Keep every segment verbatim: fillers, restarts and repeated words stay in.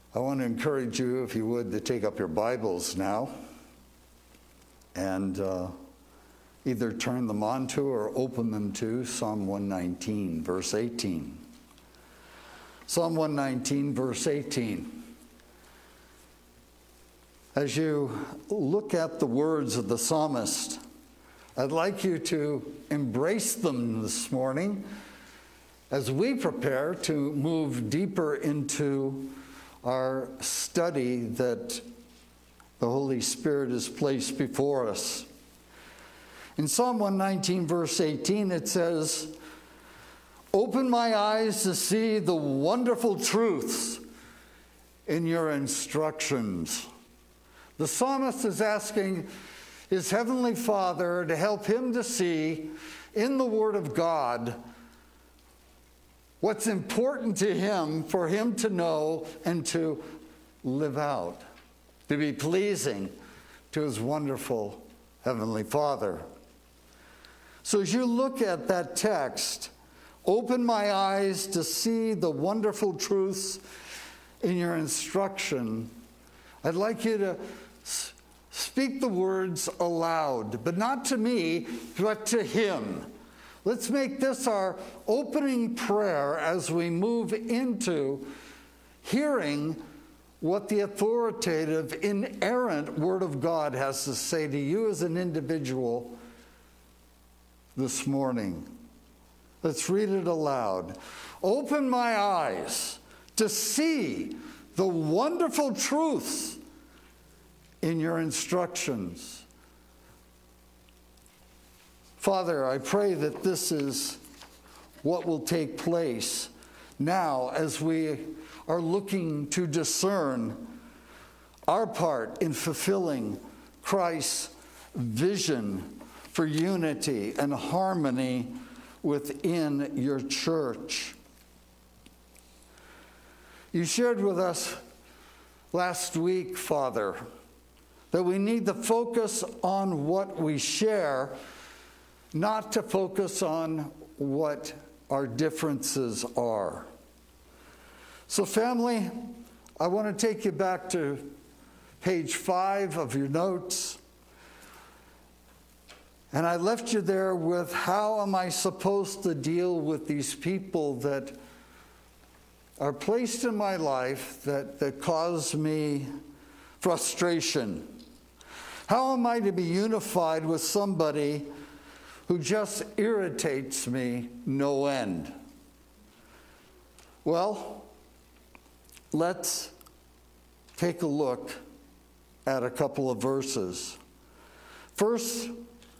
I want to encourage you, if you would, to take up your Bibles now and uh, either turn them onto or open them to Psalm one nineteen, verse eighteen. Psalm one nineteen, verse eighteen. As you look at the words of the psalmist, I'd like you to embrace them this morning as we prepare to move deeper into our study that the Holy Spirit has placed before us. In Psalm one nineteen, verse eighteen, it says, "Open my eyes to see the wonderful truths in your instructions." The psalmist is asking his heavenly Father to help him to see in the Word of God what's important to him, for him to know and to live out, to be pleasing to his wonderful heavenly Father. So as you look at that text, open my eyes to see the wonderful truths in your instruction, I'd like you to speak the words aloud, but not to me, but to him. Let's make this our opening prayer as we move into hearing what the authoritative, inerrant Word of God has to say to you as an individual this morning. Let's read it aloud. Open my eyes to see the wonderful truths in your instructions. Father, I pray that this is what will take place now as we are looking to discern our part in fulfilling Christ's vision for unity and harmony within your church. You shared with us last week, Father, that we need to focus on what we share, not to focus on what our differences are. So family, I want to take you back to page five of your notes. And I left you there with, how am I supposed to deal with these people that are placed in my life that, that cause me frustration? How am I to be unified with somebody who just irritates me no end? Well, let's take a look at a couple of verses. First,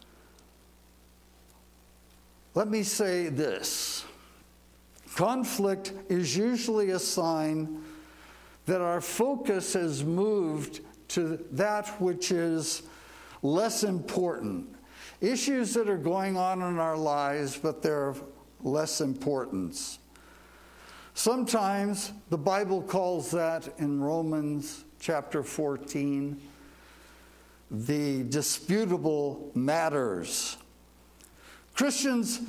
let me say this. Conflict is usually a sign that our focus has moved to that which is less important. Issues that are going on in our lives, but they're of less importance. Sometimes the Bible calls that, in Romans chapter fourteen, the disputable matters. Christians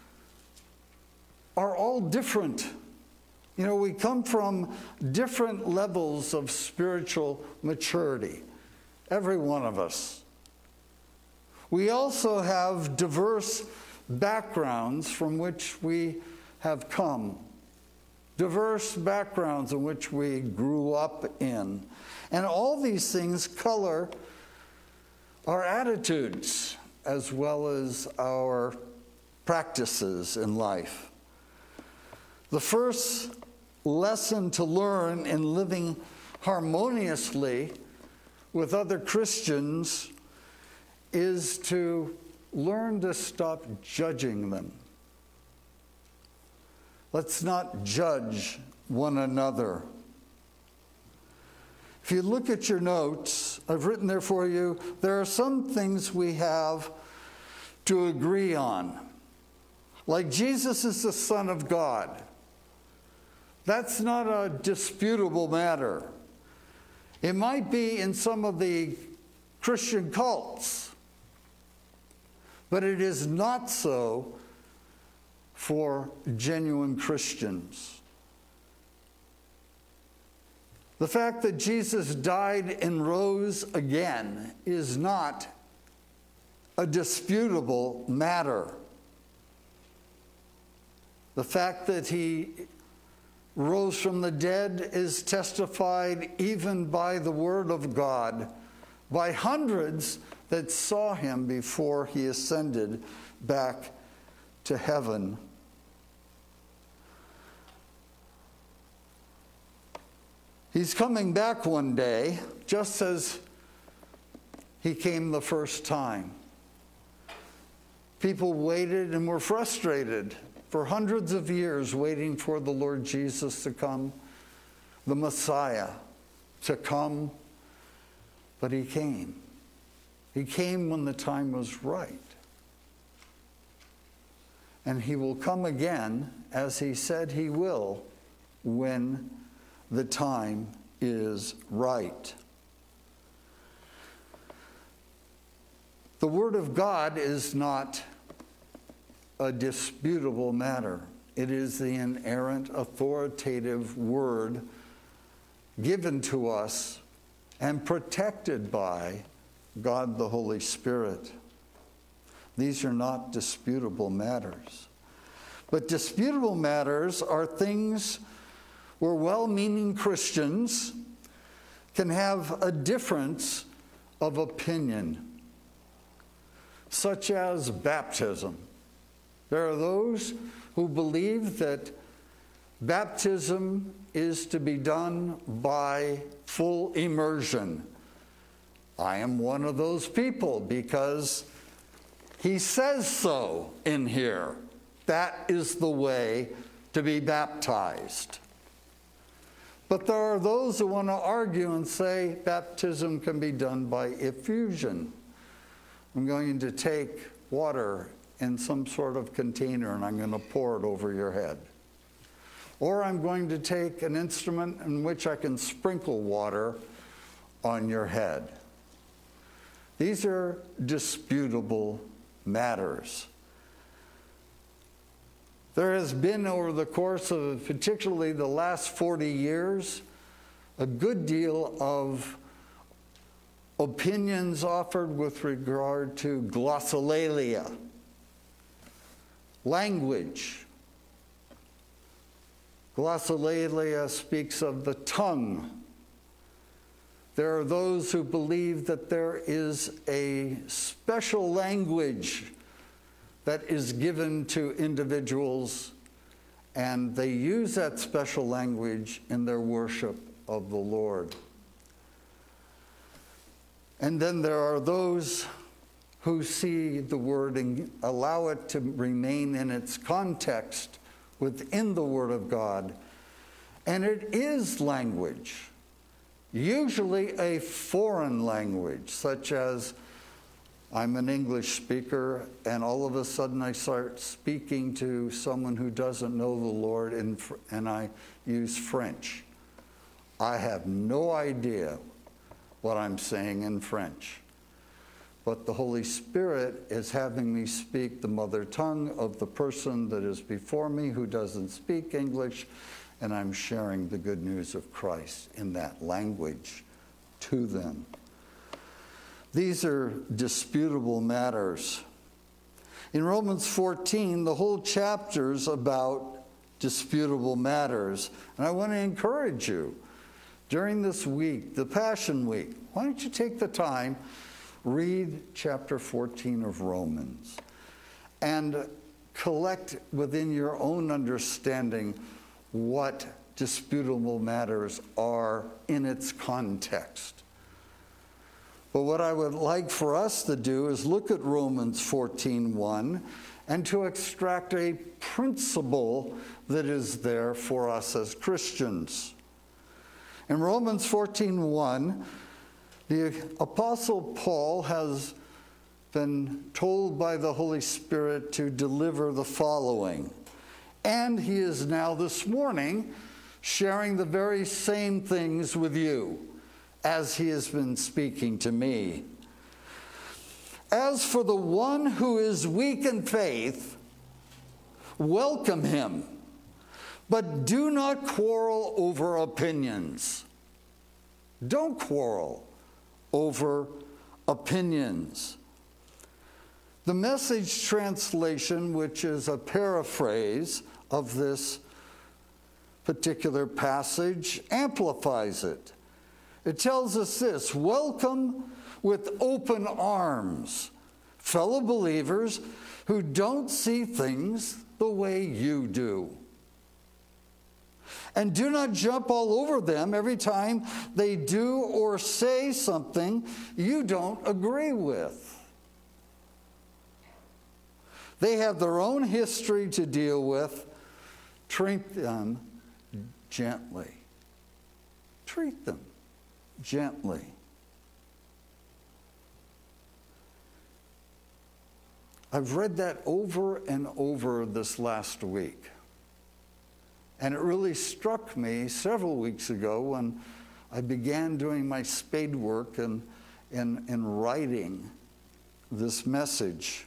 are all different. You know, we come from different levels of spiritual maturity, every one of us. We also have diverse backgrounds from which we have come, diverse backgrounds in which we grew up in. And all these things color our attitudes as well as our practices in life. The first lesson to learn in living harmoniously with other Christians is to learn to stop judging them. Let's not judge one another. If you look at your notes, I've written there for you, there are some things we have to agree on. Like Jesus is the Son of God. That's not a disputable matter. It might be in some of the Christian cults, but it is not so for genuine Christians. The fact that Jesus died and rose again is not a disputable matter. The fact that he rose from the dead is testified even by the Word of God, by hundreds that saw him before he ascended back to heaven. He's coming back one day, just as he came the first time. People waited and were frustrated for hundreds of years, waiting for the Lord Jesus to come, the Messiah to come. But he came. He came when the time was right. And he will come again, as he said he will, when the time is right. The Word of God is not a disputable matter. It is the inerrant, authoritative Word given to us and protected by God the Holy Spirit. These are not disputable matters. But disputable matters are things where well-meaning Christians can have a difference of opinion, such as baptism. There are those who believe that baptism is to be done by full immersion. I am one of those people because he says so in here. That is the way to be baptized. But there are those who want to argue and say baptism can be done by effusion. I'm going to take water in some sort of container and I'm going to pour it over your head. Or I'm going to take an instrument in which I can sprinkle water on your head. These are disputable matters. There has been, over the course of particularly the last forty years, a good deal of opinions offered with regard to glossolalia, language. Glossolalia speaks of the tongue. There are those who believe that there is a special language that is given to individuals, and they use that special language in their worship of the Lord. And then there are those who see the word and allow it to remain in its context within the Word of God. And it is language, usually a foreign language, such as I'm an English speaker, and all of a sudden I start speaking to someone who doesn't know the Lord, in, and I use French. I have no idea what I'm saying in French. But the Holy Spirit is having me speak the mother tongue of the person that is before me who doesn't speak English, and I'm sharing the good news of Christ in that language to them. These are disputable matters. In Romans fourteen, the whole chapter's about disputable matters. And I want to encourage you, during this week, the Passion Week, why don't you take the time, read chapter fourteen of Romans, and collect within your own understanding what disputable matters are in its context. But what I would like for us to do is look at Romans fourteen one and to extract a principle that is there for us as Christians. In Romans fourteen one, the Apostle Paul has been told by the Holy Spirit to deliver the following. And he is now this morning sharing the very same things with you as he has been speaking to me. As for the one who is weak in faith, welcome him, but do not quarrel over opinions. Don't quarrel over opinions. The Message translation, which is a paraphrase of this particular passage, amplifies it. It tells us this: welcome with open arms, fellow believers who don't see things the way you do. And do not jump all over them every time they do or say something you don't agree with. They have their own history to deal with. Treat them gently. Treat them gently. I've read that over and over this last week. And it really struck me several weeks ago when I began doing my spade work and in, in writing this message.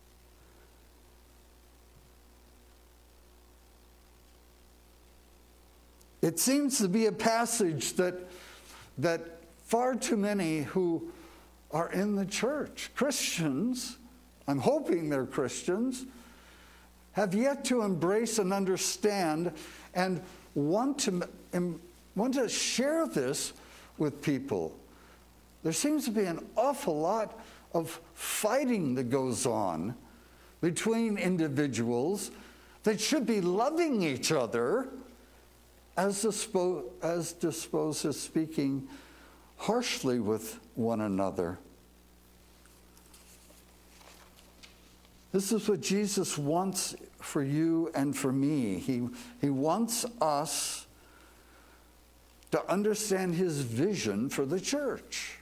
It seems to be a passage that, that far too many who are in the church, Christians, I'm hoping they're Christians, have yet to embrace and understand and want to, want to share this with people. There seems to be an awful lot of fighting that goes on between individuals that should be loving each other, as disposed, as disposed as speaking harshly with one another. This is what Jesus wants for you and for me. He, he wants us to understand his vision for the church.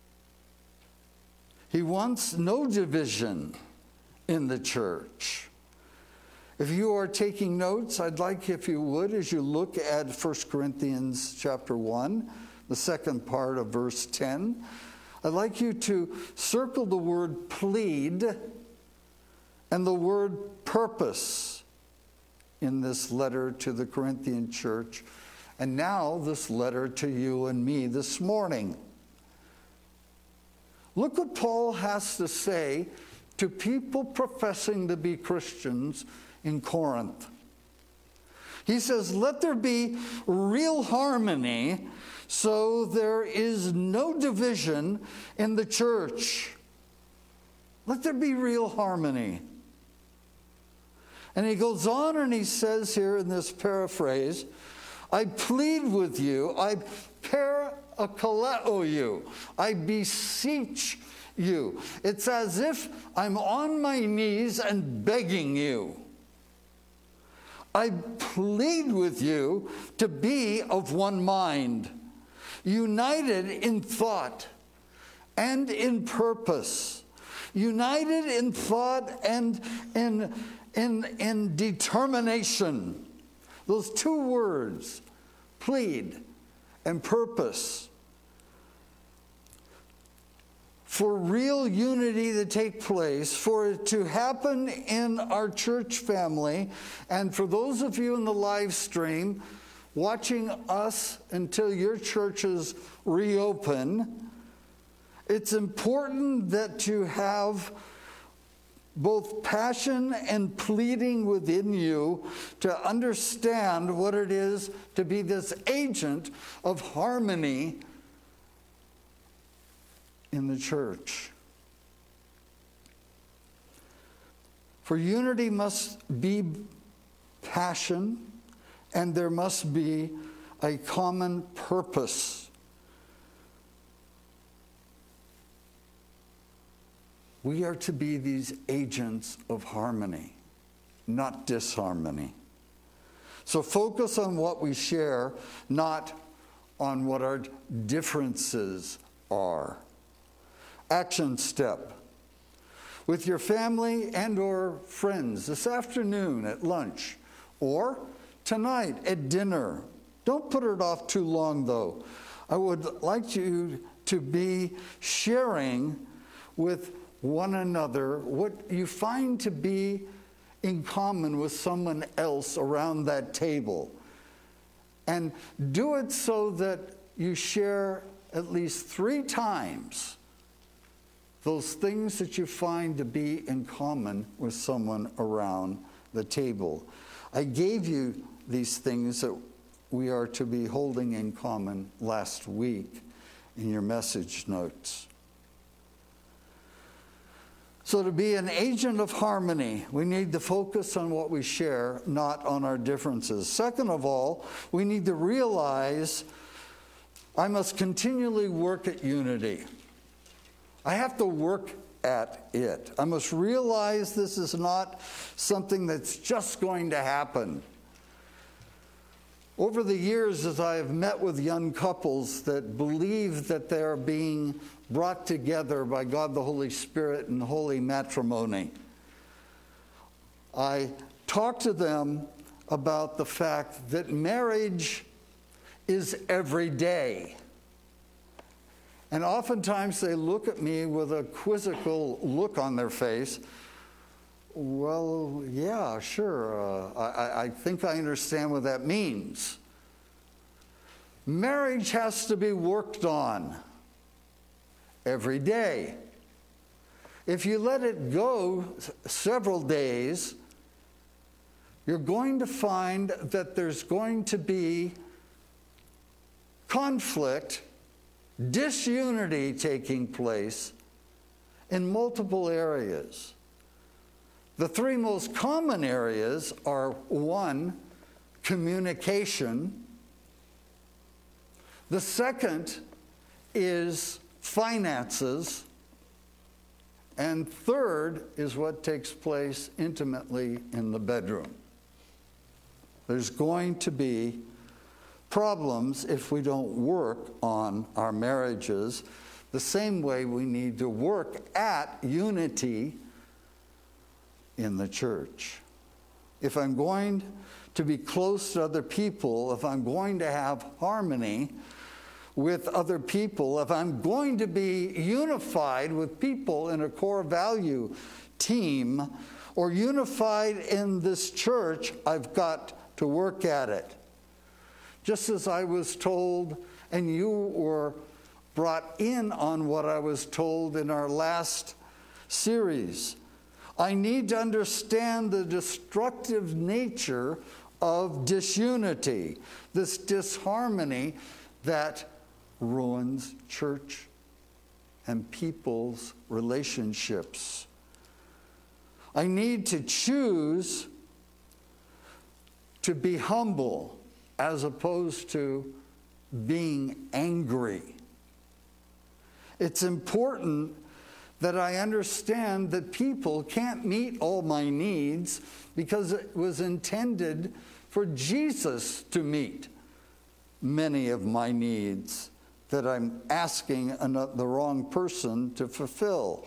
He wants no division in the church. If you are taking notes, I'd like, if you would, as you look at First Corinthians chapter one, the second part of verse ten, I'd like you to circle the word plead and the word purpose in this letter to the Corinthian church, and now this letter to you and me this morning. Look what Paul has to say to people professing to be Christians in Corinth. He says, let there be real harmony so there is no division in the church. Let there be real harmony. And he goes on and he says here in this paraphrase, I plead with you, I parakaleo you, I beseech you. It's as if I'm on my knees and begging you. I plead with you to be of one mind, united in thought and in purpose, united in thought and in, in, in determination. Those two words, plead and purpose. For real unity to take place, for it to happen in our church family, and for those of you in the live stream watching us until your churches reopen, it's important that you have both passion and pleading within you to understand what it is to be this agent of harmony in the church. For unity must be passion, and there must be a common purpose. We are to be these agents of harmony, not disharmony. So focus on what we share, not on what our differences are. Action step. With your family and or friends this afternoon at lunch or tonight at dinner. Don't put it off too long, though. I would like you to be sharing with one another what you find to be in common with someone else around that table. And do it so that you share at least three times those things that you find to be in common with someone around the table. I gave you these things that we are to be holding in common last week in your message notes. So to be an agent of harmony, we need to focus on what we share, not on our differences. Second of all, we need to realize I must continually work at unity. I have to work at it. I must realize this is not something that's just going to happen. Over the years, as I have met with young couples that believe that they are being brought together by God the Holy Spirit in holy matrimony, I talk to them about the fact that marriage is every day. And oftentimes they look at me with a quizzical look on their face. Well, yeah, sure. Uh, I, I think I understand what that means. Marriage has to be worked on every day. If you let it go several days, you're going to find that there's going to be conflict, disunity taking place in multiple areas. The three most common areas are, one, communication. The second is finances. And third is what takes place intimately in the bedroom. There's going to be problems if we don't work on our marriages the same way we need to work at unity in the church. If I'm going to be close to other people, if I'm going to have harmony with other people, if I'm going to be unified with people in a core value team or unified in this church, I've got to work at it. Just as I was told, and you were brought in on what I was told in our last series, I need to understand the destructive nature of disunity, this disharmony that ruins church and people's relationships. I need to choose to be humble as opposed to being angry. It's important that I understand that people can't meet all my needs because it was intended for Jesus to meet many of my needs that I'm asking the wrong person to fulfill.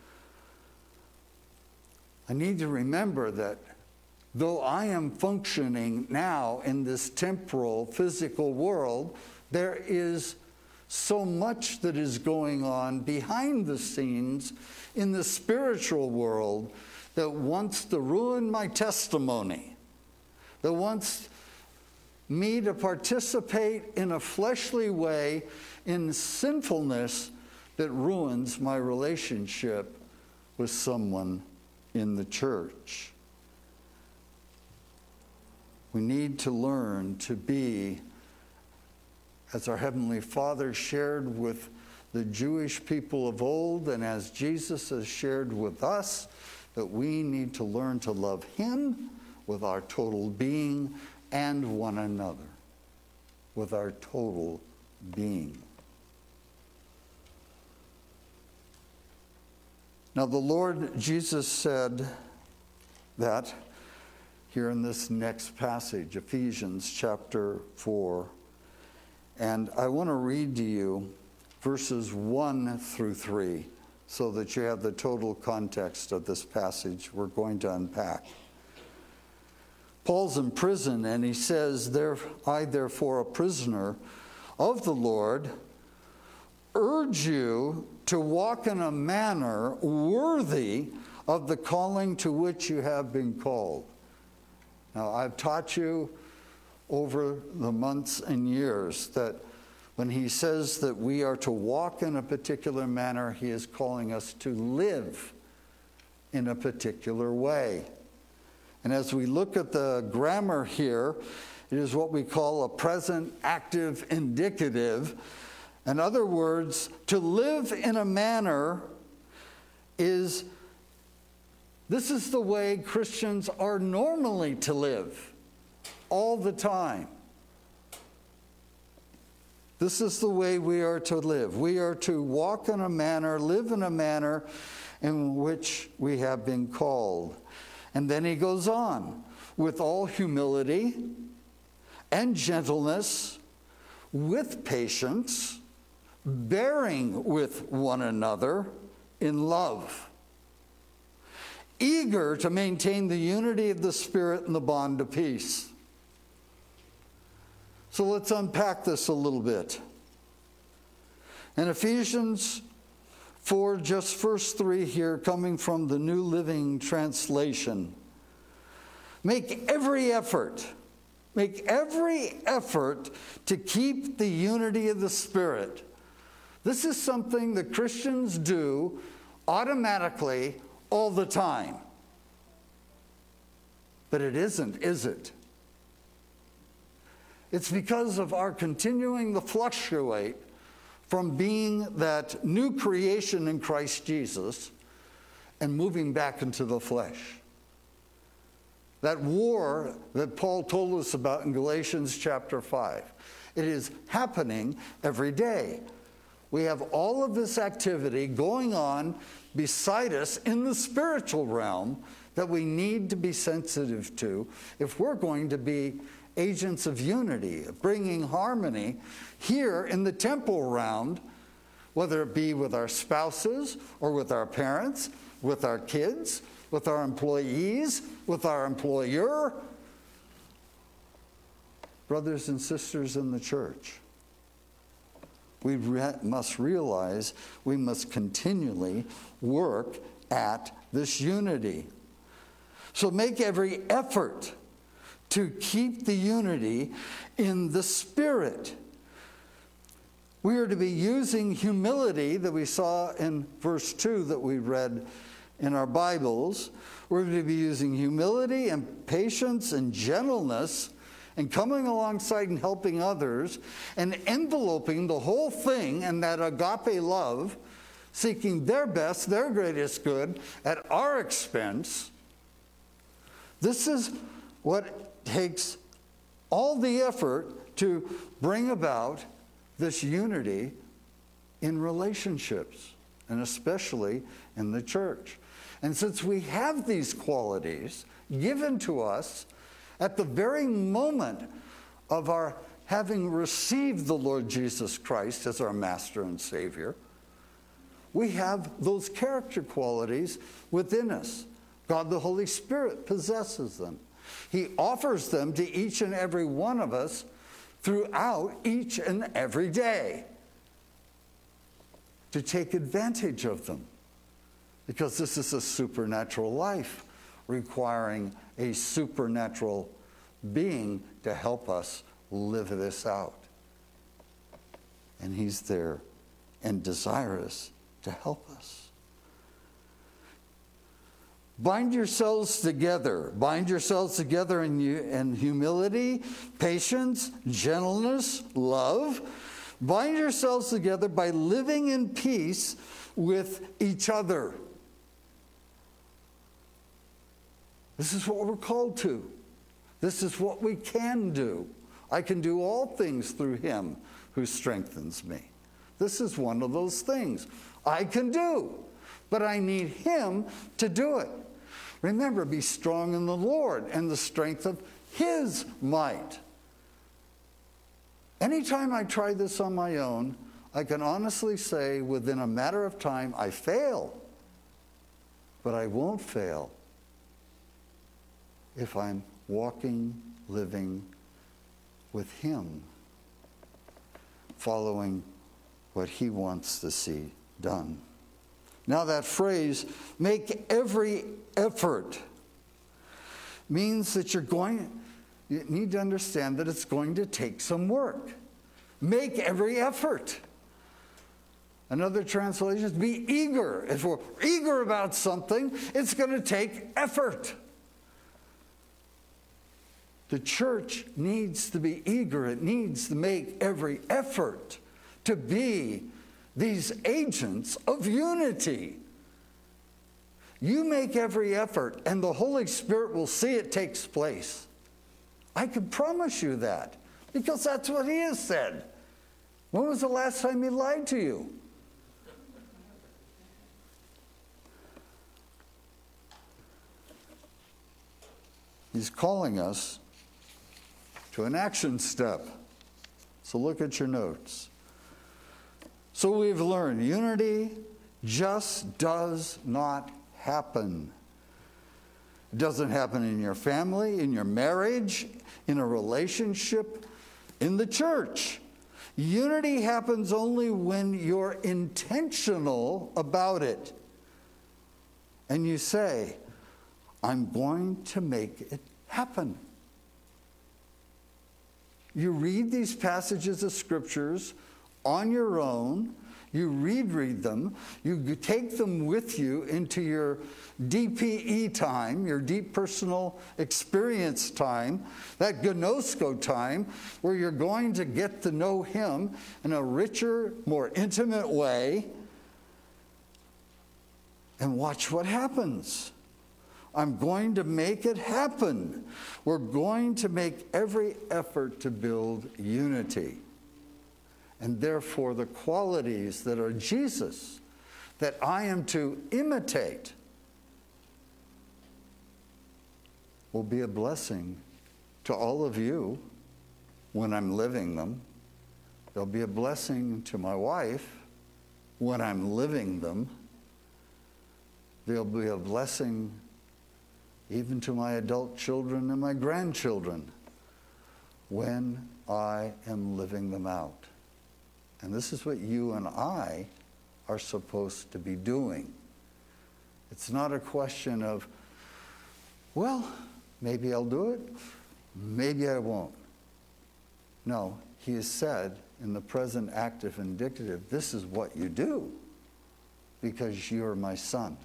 I need to remember that though I am functioning now in this temporal, physical world, there is so much that is going on behind the scenes in the spiritual world that wants to ruin my testimony, that wants me to participate in a fleshly way in sinfulness that ruins my relationship with someone in the church. We need to learn to be, as our Heavenly Father shared with the Jewish people of old, and as Jesus has shared with us, that we need to learn to love Him with our total being and one another with our total being. Now, the Lord Jesus said that here in this next passage, Ephesians chapter four. And I want to read to you verses one through three so that you have the total context of this passage we're going to unpack. Paul's in prison, and he says, there, I, therefore, a prisoner of the Lord, urge you to walk in a manner worthy of the calling to which you have been called. Now, I've taught you over the months and years that When he says that we are to walk in a particular manner, he is calling us to live in a particular way. And as we look at the grammar here, it is what we call a present active indicative. In other words, to live in a manner is, this is the way Christians are normally to live all the time. This is the way we are to live. We are to walk in a manner, live in a manner in which we have been called. And then he goes on, with all humility and gentleness, with patience, bearing with one another in love, eager to maintain the unity of the Spirit and the bond of peace. So let's unpack this a little bit. In Ephesians four, just verse three here, coming from the New Living Translation. Make every effort, make every effort to keep the unity of the Spirit. This is something that Christians do automatically all the time. But it isn't, is it? It's because of our continuing to fluctuate from being that new creation in Christ Jesus and moving back into the flesh. That war that Paul told us about in Galatians chapter five. It is happening every day. We have all of this activity going on beside us in the spiritual realm that we need to be sensitive to if we're going to be agents of unity, bringing harmony here in the temple realm, whether it be with our spouses or with our parents, with our kids, with our employees, with our employer, brothers and sisters in the church. We re- must realize we must continually work at this unity. So make every effort to keep the unity in the Spirit. We are to be using humility that we saw in verse two that we read in our Bibles. We're to be using humility and patience and gentleness and coming alongside and helping others and enveloping the whole thing in that agape love, seeking their best, their greatest good at our expense. This is what takes all the effort to bring about this unity in relationships, and especially in the church. And since we have these qualities given to us at the very moment of our having received the Lord Jesus Christ as our Master and Savior, we have those character qualities within us. God the Holy Spirit possesses them. He offers them to each and every one of us throughout each and every day to take advantage of them, because this is a supernatural life requiring a supernatural being to help us live this out. And he's there and desirous to help us. Bind yourselves together. Bind yourselves together in, in humility, patience, gentleness, love. Bind yourselves together by living in peace with each other. This is what we're called to. This is what we can do. I can do all things through him who strengthens me. This is one of those things I can do, but I need him to do it. Remember, be strong in the Lord and the strength of his might. Anytime I try this on my own, I can honestly say within a matter of time I fail. But I won't fail if I'm walking, living with him, following what he wants to see done. Now that phrase, make every effort, means that you're going, you need to understand that it's going to take some work. make every effort. Another translation is be eager. If we're eager about something, it's going to take effort. The church needs to be eager. It needs to make every effort to be these agents of unity. You make every effort, and the Holy Spirit will see it takes place. I can promise you that, because that's what He has said. When was the last time He lied to you? He's calling us to an action step. So look at your notes. So we've learned unity just does not happen. It doesn't happen in your family, in your marriage, in a relationship, in the church. Unity happens only when you're intentional about it. And you say, I'm going to make it happen. You read these passages of scriptures on your own. You read, read them. You take them with you into your D P E time, your deep personal experience time, that gnosko time, where you're going to get to know Him in a richer, more intimate way, and watch what happens. I'm going to make it happen. We're going to make every effort to build unity. And therefore, the qualities that are Jesus, that I am to imitate, will be a blessing to all of you when I'm living them. They'll be a blessing to my wife when I'm living them. They'll be a blessing even to my adult children and my grandchildren when I am living them out. And this is what you and I are supposed to be doing. It's not a question of, well, maybe I'll do it, maybe I won't. No, He has said in the present active indicative, this is what you do because you're my son.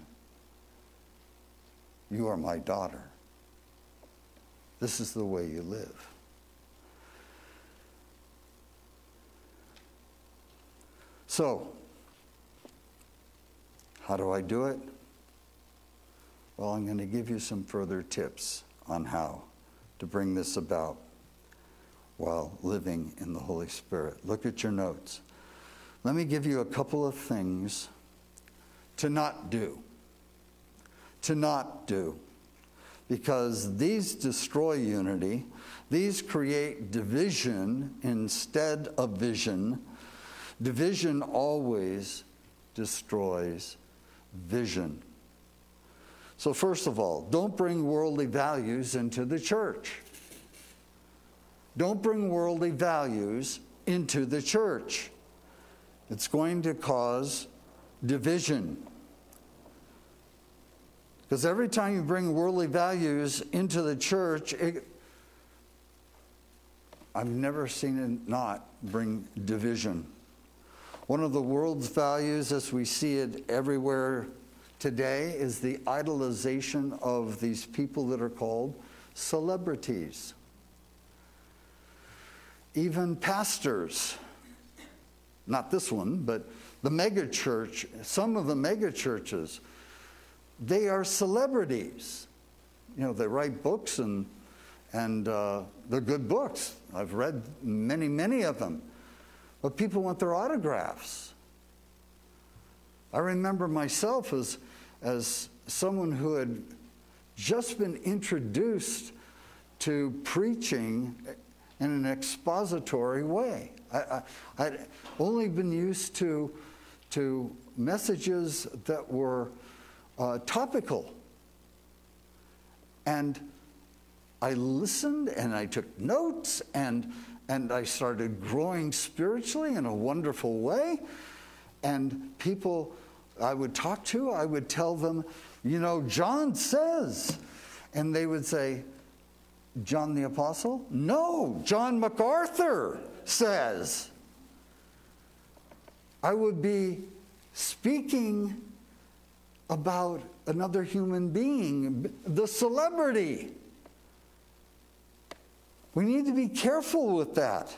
You are my daughter. This is the way you live. So, how do I do it? Well, I'm going to give you some further tips on how to bring this about while living in the Holy Spirit. Look at your notes. Let me give you a couple of things to not do. To not do. Because these destroy unity. These create division instead of vision. Division always destroys vision. So first of all, don't bring worldly values into the church. Don't bring worldly values into the church. It's going to cause division. Because every time you bring worldly values into the church, it, I've never seen it not bring division. One of the world's values, as we see it everywhere today, is the idolization of these people that are called celebrities. Even pastors, not this one, but the mega church, some of the mega churches, they are celebrities. You know, they write books and and uh, they're good books. I've read many, many of them. But people want their autographs. I remember myself as, as someone who had just been introduced to preaching in an expository way. I, I, I'd only been used to, to messages that were uh, topical. And I listened and I took notes and and I started growing spiritually in a wonderful way. And people I would talk to, I would tell them, you know, John says. And they would say, John the Apostle? No, John MacArthur says. I would be speaking about another human being, the celebrity. We need to be careful with that.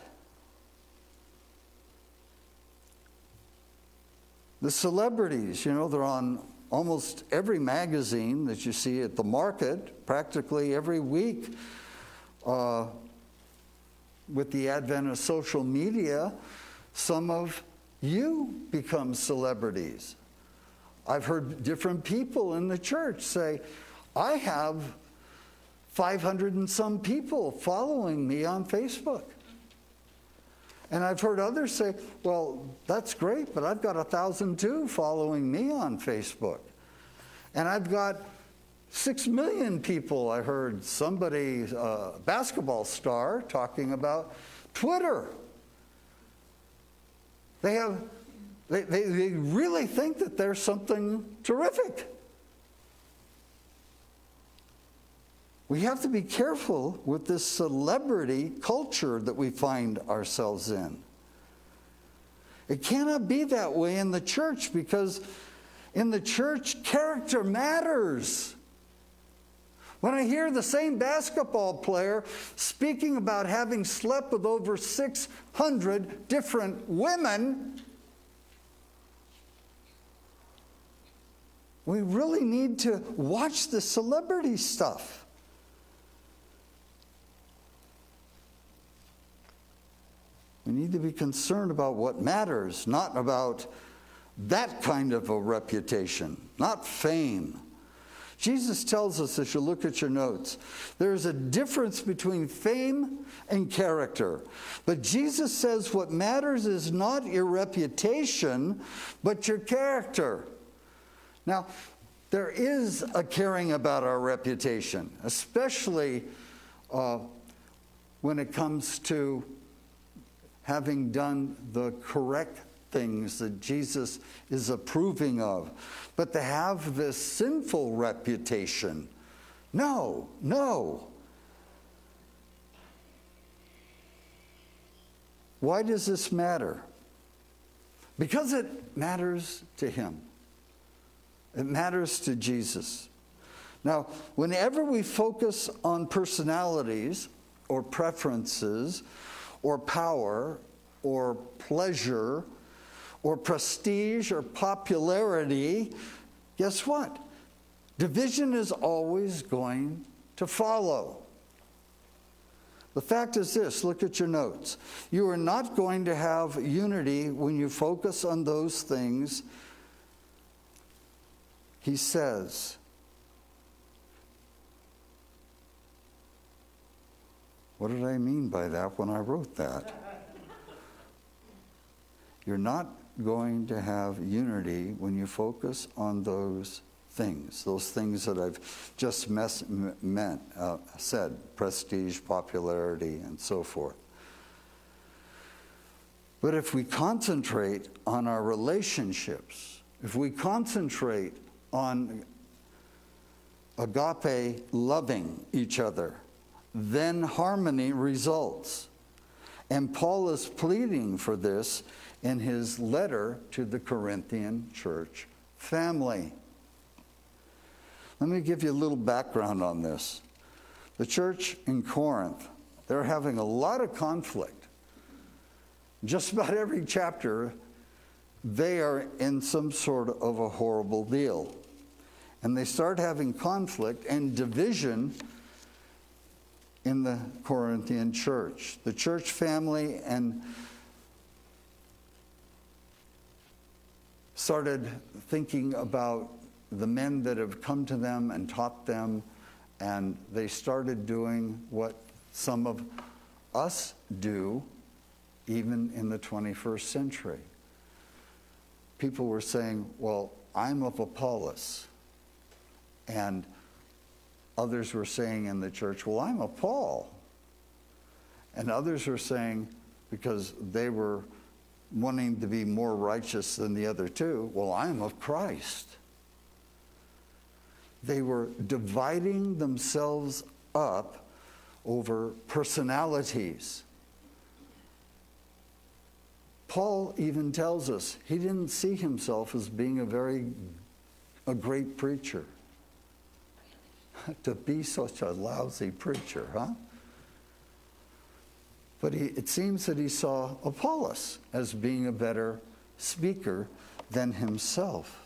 The celebrities, you know, they're on almost every magazine that you see at the market, practically every week. Uh, with the advent of social media, some of you become celebrities. I've heard different people in the church say, I have five hundred and some people following me on Facebook. And I've heard others say, well, that's great, but I've got a thousand too following me on Facebook. And I've got six million people. I heard somebody, a uh, basketball star, talking about Twitter. They have, they, they, they really think that they're something terrific. We have to be careful with this celebrity culture that we find ourselves in. It cannot be that way in the church, because in the church, character matters. When I hear the same basketball player speaking about having slept with over six hundred different women, we really need to watch the celebrity stuff. We need to be concerned about what matters, not about that kind of a reputation, not fame. Jesus tells us, as you look at your notes, there's a difference between fame and character. But Jesus says what matters is not your reputation, but your character. Now, there is a caring about our reputation, especially uh, when it comes to having done the correct things that Jesus is approving of. But to have this sinful reputation, no, no. Why does this matter? Because it matters to him. It matters to Jesus. Now, whenever we focus on personalities or preferences or power or pleasure or prestige or popularity, guess what? Division is always going to follow. The fact is this, look at your notes. You are not going to have unity when you focus on those things. He says, what did I mean by that when I wrote that? You're not going to have unity when you focus on those things, those things that I've just mes- meant, uh, said, prestige, popularity, and so forth. But if we concentrate on our relationships, if we concentrate on agape loving each other, then harmony results. And Paul is pleading for this in his letter to the Corinthian church family. Let me give you a little background on this. The church in Corinth, they're having a lot of conflict. Just about every chapter, they are in some sort of a horrible deal. And they start having conflict and division in the Corinthian church. The church family and started thinking about the men that have come to them and taught them, and they started doing what some of us do even in the twenty-first century. People were saying, well, I'm of Apollos. And others were saying in the church, well, I'm of Paul. And others were saying, because they were wanting to be more righteous than the other two, well, I'm of Christ. They were dividing themselves up over personalities. Paul even tells us he didn't see himself as being a very a great preacher. To be such a lousy preacher, huh? But he, it seems that he saw Apollos as being a better speaker than himself.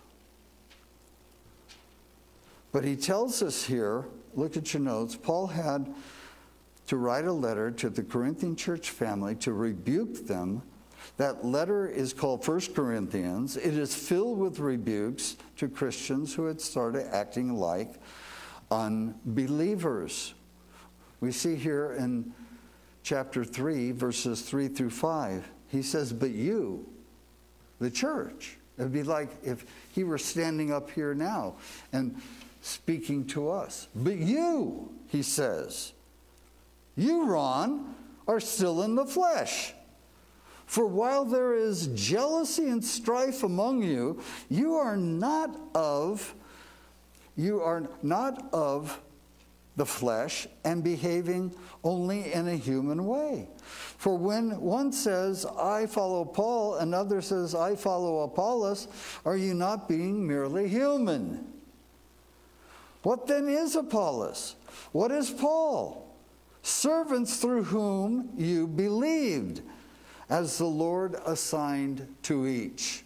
But he tells us here, look at your notes, Paul had to write a letter to the Corinthian church family to rebuke them. That letter is called First Corinthians. It is filled with rebukes to Christians who had started acting like unbelievers. We see here in chapter three, verses three through five, he says, but you, the church. It would be like if he were standing up here now and speaking to us. But you, he says, you, Ron, are still in the flesh. For while there is jealousy and strife among you, you are not of, you are not of the flesh and behaving only in a human way. For when one says, I follow Paul, another says, I follow Apollos, are you not being merely human? What then is Apollos? What is Paul? Servants through whom you believed, as the Lord assigned to each.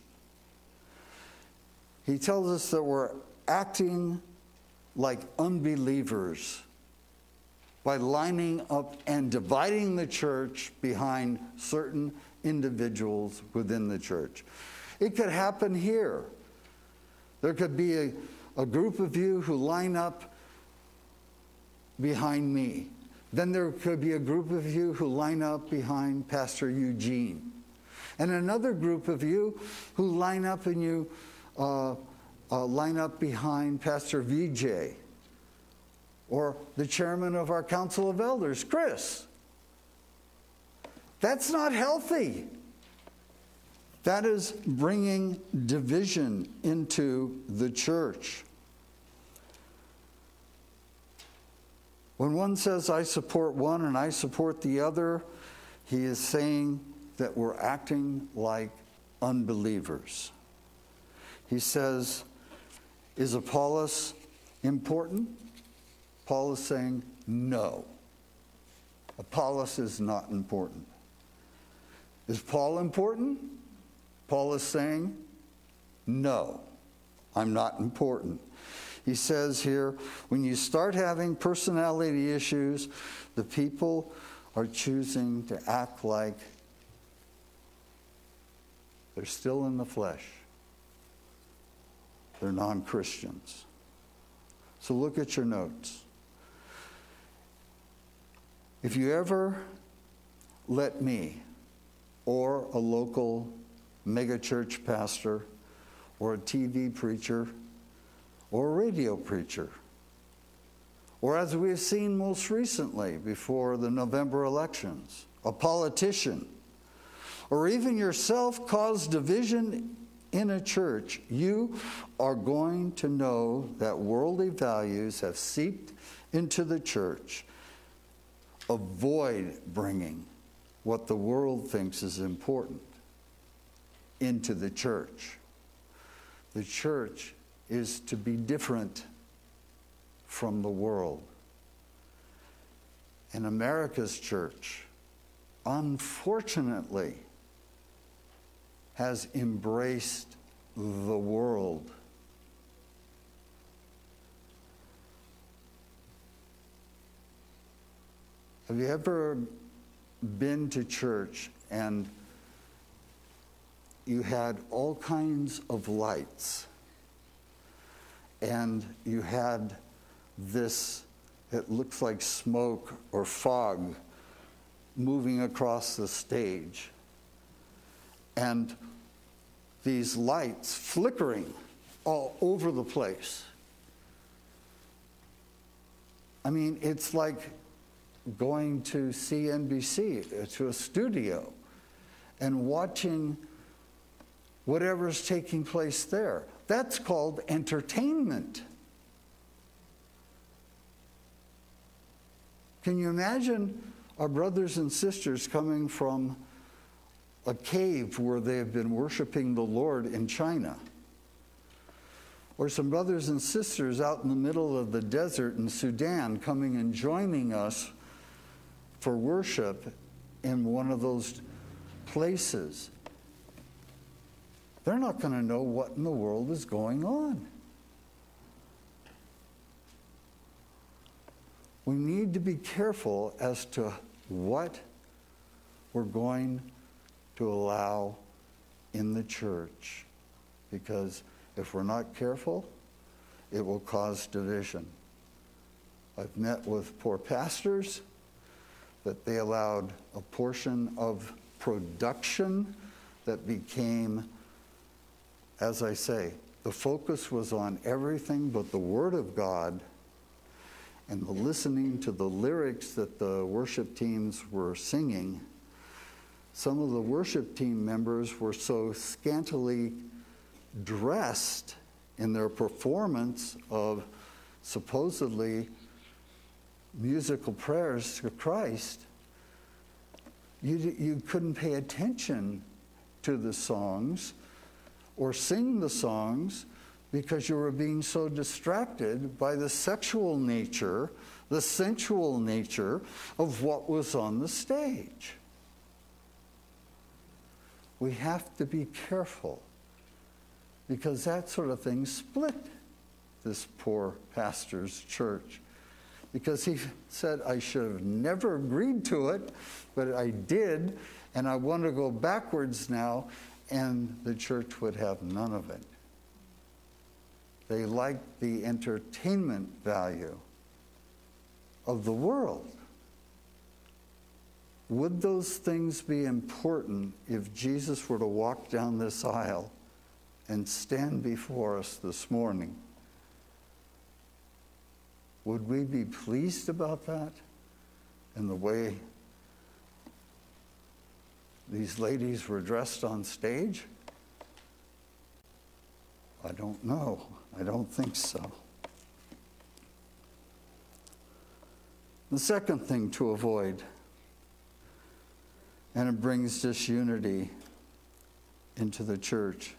He tells us that we're acting like unbelievers by lining up and dividing the church behind certain individuals within the church. It could happen here. There could be a, a group of you who line up behind me. Then there could be a group of you who line up behind Pastor Eugene. And another group of you who line up and you uh, uh, line up behind Pastor V J. Or the chairman of our Council of Elders, Chris. That's not healthy. That is bringing division into the church. When one says, I support one and I support the other, he is saying that we're acting like unbelievers. He says, is Apollos important? Paul is saying, no. Apollos is not important. Is Paul important? Paul is saying, no, I'm not important. He says here, when you start having personality issues, the people are choosing to act like they're still in the flesh. They're non-Christians. So look at your notes. If you ever let me or a local megachurch pastor or a T V preacher or a radio preacher, or as we have seen most recently before the November elections, a politician, or even yourself cause division in a church, you are going to know that worldly values have seeped into the church. Avoid bringing what the world thinks is important into the church. The church is to be different from the world. And America's church, unfortunately, has embraced the world. Have you ever been to church and you had all kinds of lights and you had this, it looks like smoke or fog moving across the stage, and these lights flickering all over the place? I mean, it's like going to C N B C, to a studio, and watching whatever's taking place there. That's called entertainment. Can you imagine our brothers and sisters coming from a cave where they have been worshiping the Lord in China. Or some brothers and sisters out in the middle of the desert in Sudan coming and joining us for worship in one of those places. They're not going to know what in the world is going on. We need to be careful as to what we're going to allow in the church, because if we're not careful, it will cause division. I've met with poor pastors that they allowed a portion of production that became, as I say, the focus was on everything but the Word of God, and the listening to the lyrics that the worship teams were singing. Some of the worship team members were so scantily dressed in their performance of supposedly musical prayers to Christ, you, you couldn't pay attention to the songs or sing the songs because you were being so distracted by the sexual nature, the sensual nature of what was on the stage. We have to be careful, because that sort of thing split this poor pastor's church. Because he said, I should have never agreed to it, but I did, and I want to go backwards now, and the church would have none of it. They liked the entertainment value of the world. Would those things be important if Jesus were to walk down this aisle and stand before us this morning? Would we be pleased about that and the way these ladies were dressed on stage? I don't know. I don't think so. The second thing to avoid, and it brings disunity into the church,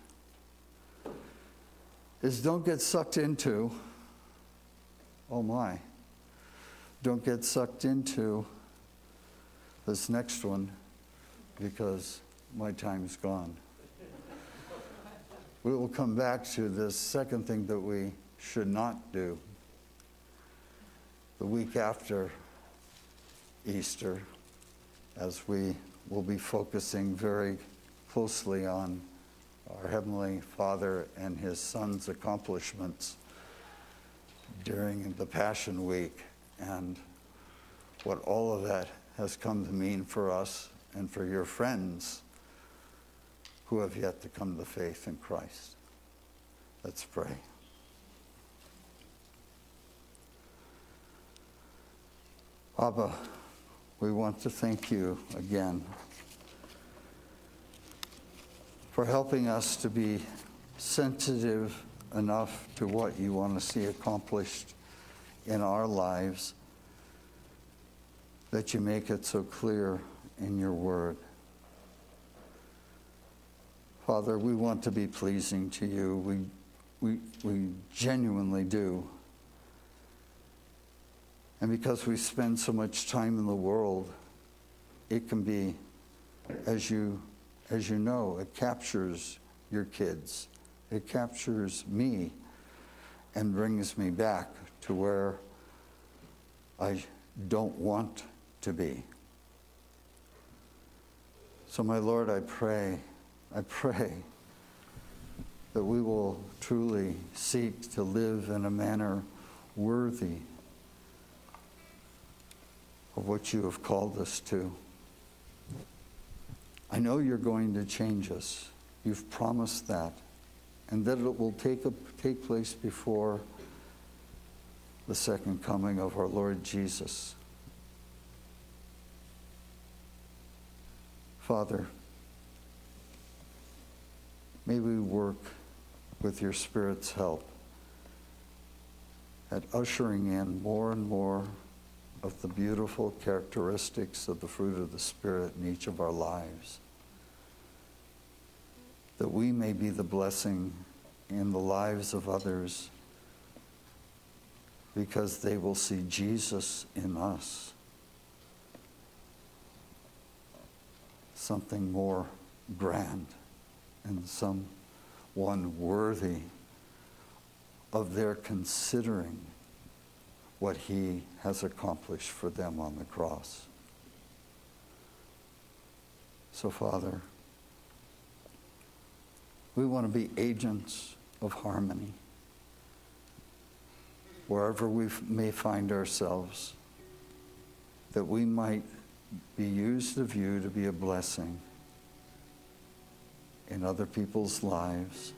is don't get sucked into, oh my, don't get sucked into this next one, because my time's gone. We will come back to this second thing that we should not do the week after Easter, as we will be focusing very closely on our Heavenly Father and His Son's accomplishments during the Passion Week, and what all of that has come to mean for us and for your friends who have yet to come to faith in Christ. Let's pray. Abba, we want to thank you again for helping us to be sensitive enough to what you want to see accomplished in our lives, that you make it so clear in your word. Father, we want to be pleasing to you. We, we, we genuinely do. And because we spend so much time in the world, it can be, as you, as you know, it captures your kids. It captures me and brings me back to where I don't want to be. So, my Lord, I pray, I pray that we will truly seek to live in a manner worthy of what you have called us to. I know you're going to change us. You've promised that. And that it will take, a, take place before the second coming of our Lord Jesus. Father, may we work with your Spirit's help at ushering in more and more of the beautiful characteristics of the fruit of the Spirit in each of our lives. that we may be the blessing in the lives of others, because they will see Jesus in us. Something more grand and someone worthy of their considering what he has accomplished for them on the cross. So, Father, we want to be agents of harmony wherever we may find ourselves, that we might be used of you to be a blessing in other people's lives,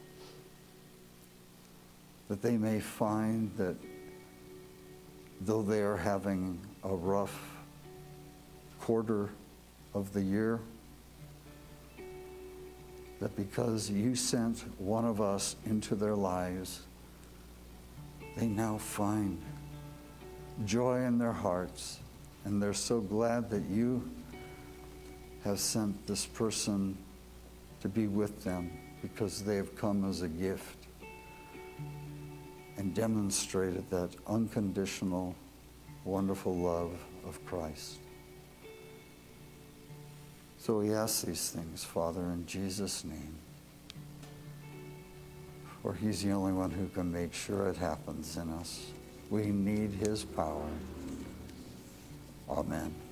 that they may find that though they are having a rough quarter of the year, that because you sent one of us into their lives, they now find joy in their hearts, and they're so glad that you have sent this person to be with them, because they have come as a gift and demonstrated that unconditional, wonderful love of Christ. So we ask these things, Father, in Jesus' name, for he's the only one who can make sure it happens in us. We need his power. Amen.